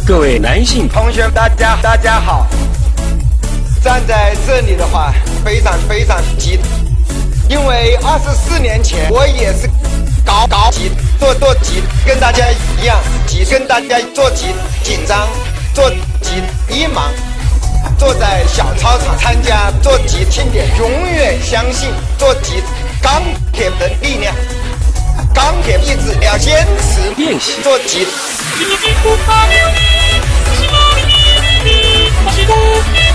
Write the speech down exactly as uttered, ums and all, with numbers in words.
各位男性同学们，大家大家好。站在这里的话，非常非常激动，因为二十四年前我也是高高级做做级，跟大家一样级，跟大家做级紧张，做级迷茫，坐在小操场参加做级庆典，永远相信做级钢铁的力量。钢铁意志要坚持练习做级。